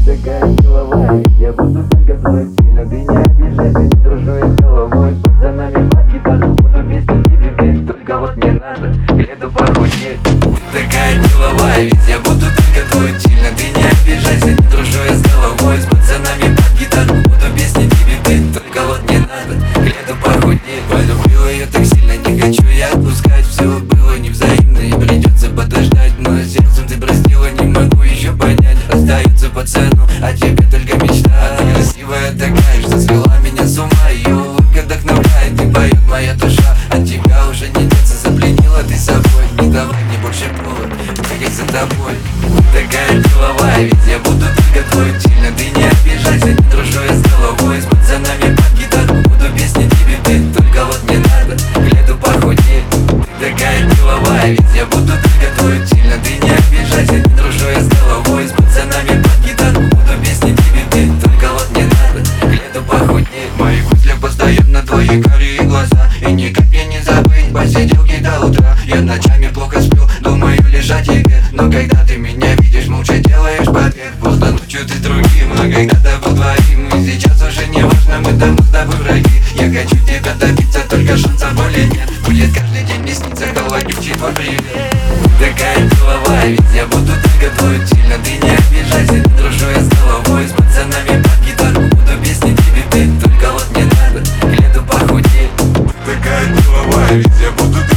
такая деловая, я буду только твой сильно. Ты не обижайся, не дружу я с головой. С пацанами под гитару буду песню тебе петь. Только вот не надо лету похудеть. Такая деловая, ведь я буду только твой сильно. Ты не обижайся, не дружу я с головой. С пацанами под гитару буду песни тебе петь. Только вот не надо лету похудеть. Полюблю ее так сильно, не хочу я отпускать. Все было невзаимно и придется подождать. Но сердцем ты простила, не могу еще понять. Остается пацану, а тебе только мечта. Ты красивая такая, что свела меня с ума. Ее улыбка вдохновляет и поет моя душа. От тебя уже не деться, запленила ты собой. Не давай мне больше повод бегать за тобой. Такая деловая, ведь я буду только твой сильно. Ты не обижайся, не дружу я с головой. С пацанами под гитару буду песни тебе петь. Только вот не надо к лету похудеть. Такая деловая, ведь я буду только твой сильно. Ты не обижайся, не дружу я с головой. С пацанами под гитару буду песни тебе петь. Только вот не надо к лету похудеть. В моих мыслях постоянно твои карие глаза. И никак мне не забыть посиделки до утра. Я ночами плохо сплю, думаю лишь о тебе. Но когда ты меня видишь, молча делаешь побег. Просто ночью ты другим, а когда-то был твоим. И сейчас уже не важно, мы давно с тобой враги. Я хочу тебя добиться, только шансов более нет. Будет каждый день мне снится холодючий твой привет. Такая деловая, ведь я буду только твой сильно. Ты не обижайся, не дружу я с головой. С пацанами под гитару буду песни тебе петь. Только вот не надо к лету похудеть. Такая деловая, ведь я буду